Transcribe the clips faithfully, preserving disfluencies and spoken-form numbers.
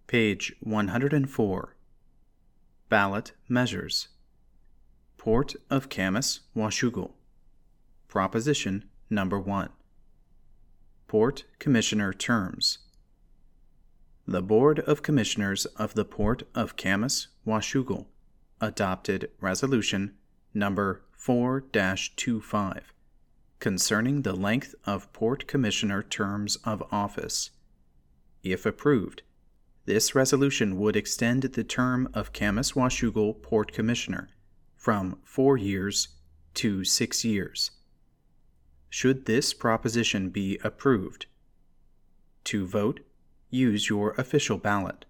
Page one hundred four. Ballot Measures. Port of Camas, Washougal. Proposition Number one. Port Commissioner Terms. The Board of Commissioners of the Port of Camas, Washougal adopted Resolution Number four dash twenty-five concerning the length of Port Commissioner terms of office. If approved, this resolution would extend the term of Camas Washougal Port Commissioner from four years to six years. Should this proposition be approved, to vote, use your official ballot.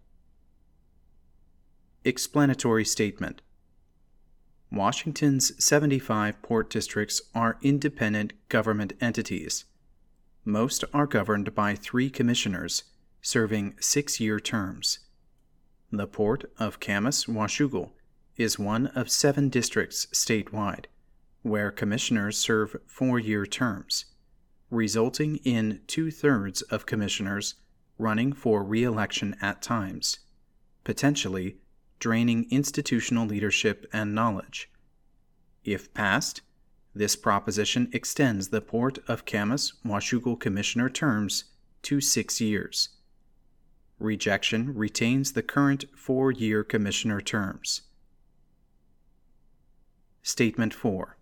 Explanatory Statement. Washington's seventy-five port districts are independent government entities. Most are governed by three commissioners, serving six-year terms. The Port of Camas Washougal is one of seven districts statewide, where commissioners serve four-year terms, resulting in two-thirds of commissioners running for re-election at times, potentially draining institutional leadership and knowledge. If passed, this proposition extends the Port of Camas Washougal commissioner terms to six years. Rejection retains the current four-year commissioner terms. Statement four.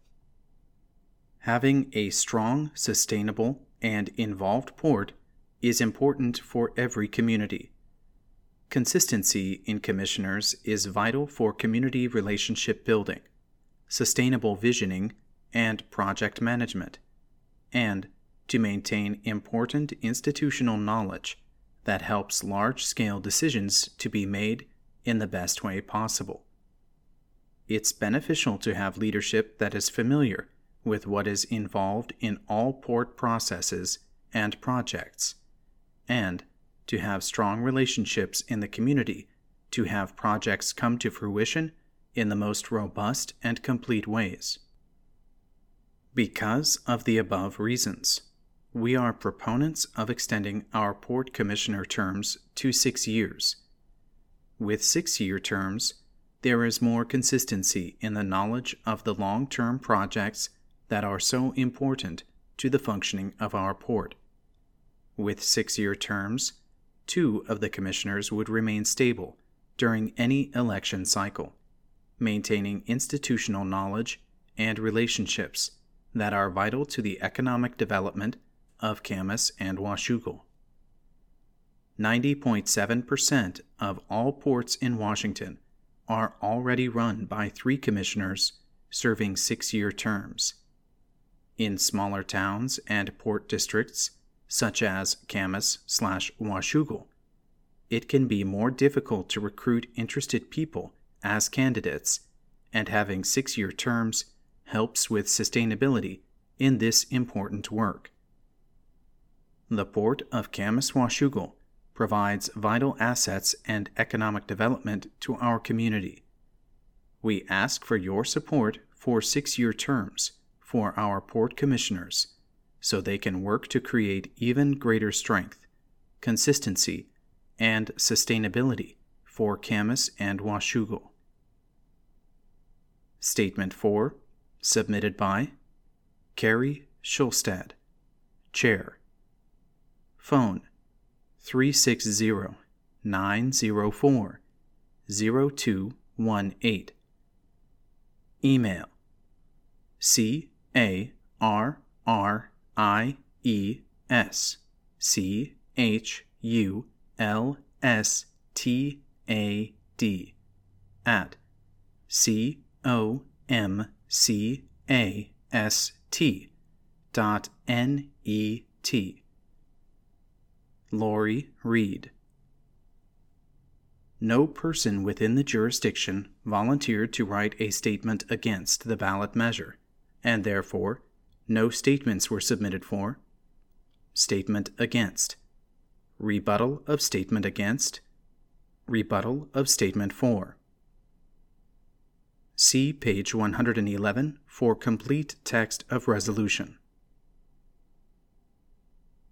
Having a strong, sustainable, and involved port is important for every community. Consistency in commissioners is vital for community relationship building, sustainable visioning, and project management, and to maintain important institutional knowledge that helps large-scale decisions to be made in the best way possible. It's beneficial to have leadership that is familiar with what is involved in all port processes and projects, and to have strong relationships in the community to have projects come to fruition in the most robust and complete ways. Because of the above reasons, we are proponents of extending our Port Commissioner terms to six years. With six-year terms, there is more consistency in the knowledge of the long-term projects that are so important to the functioning of our port. With six-year terms, two of the commissioners would remain stable during any election cycle, maintaining institutional knowledge and relationships that are vital to the economic development of Camas and Washougal. ninety point seven percent of all ports in Washington are already run by three commissioners serving six-year terms. In smaller towns and port districts, such as Camas slash Washougal, it can be more difficult to recruit interested people as candidates, and having six-year terms helps with sustainability in this important work. The Port of Camas Washougal provides vital assets and economic development to our community. We ask for your support for six-year terms for our port commissioners, so they can work to create even greater strength, consistency, and sustainability for Camas and Washougal. Statement four, submitted by Carrie Schulstad, Chair. Phone three six zero, nine zero four, zero two one eight. Email C A R R I E S C H U L S T A D at C O M C A S T dot N E T. Lori Reed. No person within the jurisdiction volunteered to write a statement against the ballot measure, and therefore no statements were submitted for. Statement against. Rebuttal of statement against. Rebuttal of statement for. See page one hundred eleven for complete text of resolution.